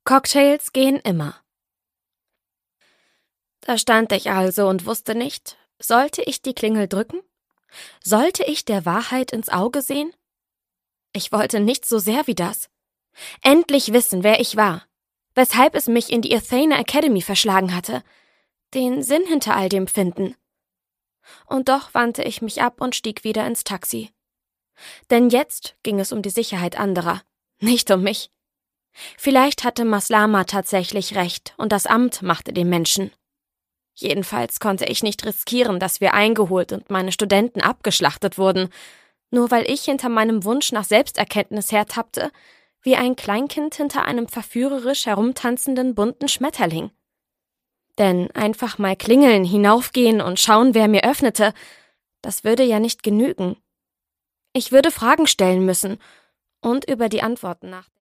Cocktails gehen immer. Da stand ich also und wusste nicht, sollte ich die Klingel drücken? Sollte ich der Wahrheit ins Auge sehen? Ich wollte nichts so sehr wie das. Endlich wissen, wer ich war, weshalb es mich in die Athena Academy verschlagen hatte, den Sinn hinter all dem finden. Und doch wandte ich mich ab und stieg wieder ins Taxi. Denn jetzt ging es um die Sicherheit anderer, nicht um mich. Vielleicht hatte Maslama tatsächlich recht und das Amt machte den Menschen. Jedenfalls konnte ich nicht riskieren, dass wir eingeholt und meine Studenten abgeschlachtet wurden, nur weil ich hinter meinem Wunsch nach Selbsterkenntnis hertappte, wie ein Kleinkind hinter einem verführerisch herumtanzenden bunten Schmetterling. Denn einfach mal klingeln, hinaufgehen und schauen, wer mir öffnete, das würde ja nicht genügen. Ich würde Fragen stellen müssen und über die Antworten nachdenken.